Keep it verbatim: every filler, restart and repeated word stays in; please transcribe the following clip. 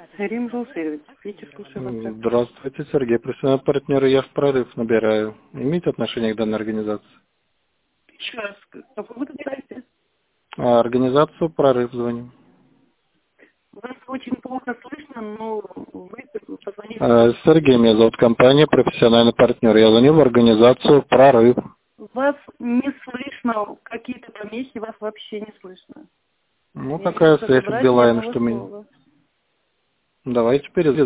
Рим Жилсервис. Видите, слушаю вас. Здравствуйте, Сергей. Профессиональный партнер, я в прорыв набираю. Имеете отношение к данной организации? Еще раз, какой вы набираете? А, организацию прорыв звоню. Вас очень плохо слышно, но вы позвонили... А, Сергей, меня зовут, компания профессиональный партнер. Я звоню в организацию прорыв. Вас не слышно, какие-то помехи, вас вообще не слышно. Ну, Я такая не связь в Билайне, что меня... меня. Давайте перезвоним.